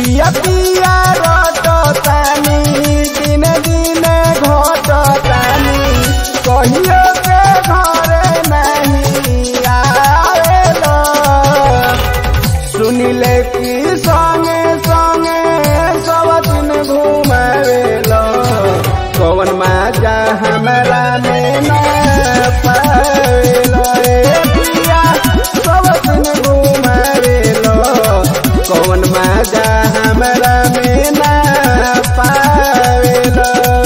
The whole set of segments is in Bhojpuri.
पिया पिया रटतानी दिन दिन घटतानी कहियो के घरे नहीं आवेला सुनिले कि संगे संगे सब दिन घुमावेला कौन माजा हमरा में न पावेला पिया सब दिन घुमावेला कौन माजा हमरा में न पावेला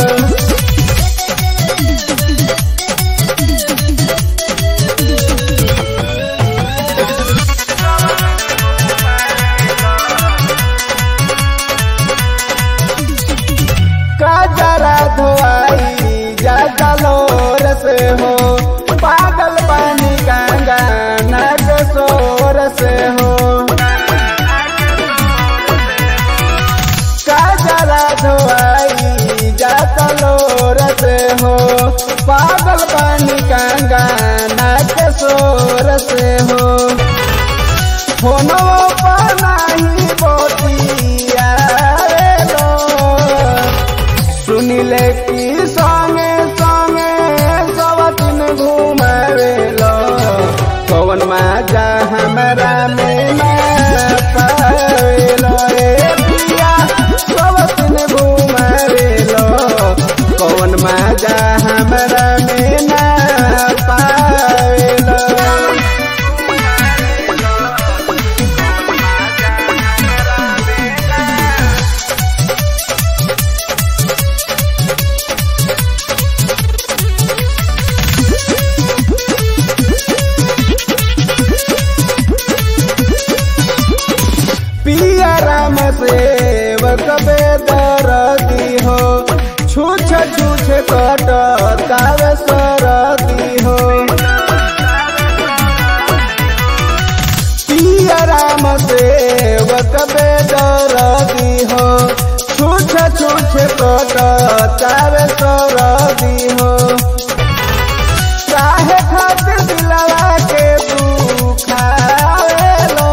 काजरा धोआई जा कलोर से हो पागल पानी गंगा नागेश्वर से हो काजरा धोआई जा कलोर से हो पागल पानी गंगा नागेश्वर से हो फोनो पर नहीं बोतिया सुनिले कि संगे संगे सब दिन घुमावेला कौन माजा हमरा में न पावेला पिया सब दिन घुमावेला कौन माजा हमरा में न पावेला पिया राम सेवक बेदरदी हो छूछ छूछ कटताव सरदी हो पिया राम सेवक बेदरदी हो छूछ छूछ कटताव सरदी हो काहे खातिर दिलवा के दुखावेलो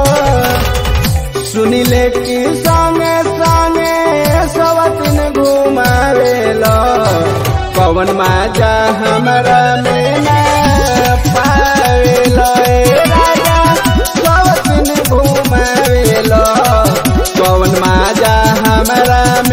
सुनिले कि संगे संगे सब दिन घुमावेला कौन माजा हमरा में न पावेला राजा सब दिन घुमावेला कौन माजा हमरा